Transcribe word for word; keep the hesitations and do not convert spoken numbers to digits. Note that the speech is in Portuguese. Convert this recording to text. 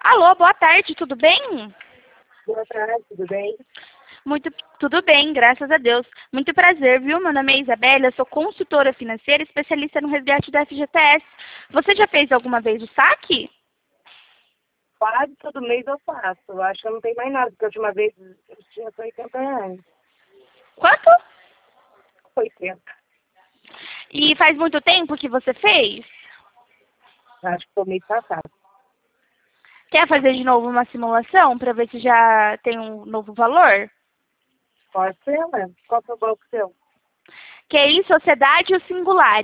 Alô, boa tarde, tudo bem? Boa tarde, tudo bem? Muito, tudo bem, graças a Deus. Muito prazer, viu? Meu nome é Isabela, eu sou consultora financeira e especialista no resgate da F G T S. Você já fez alguma vez o saque? Quase todo mês eu faço. Eu acho que eu não tenho mais nada, porque a última vez eu tinha só oitenta reais. Quanto? oitenta. E faz muito tempo que você fez? Acho que foi mês passado. Quer fazer de novo uma simulação para ver se já tem um novo valor? Pode ser, né? Qual que é o banco seu? Que é isso, Sociedade ou Singular?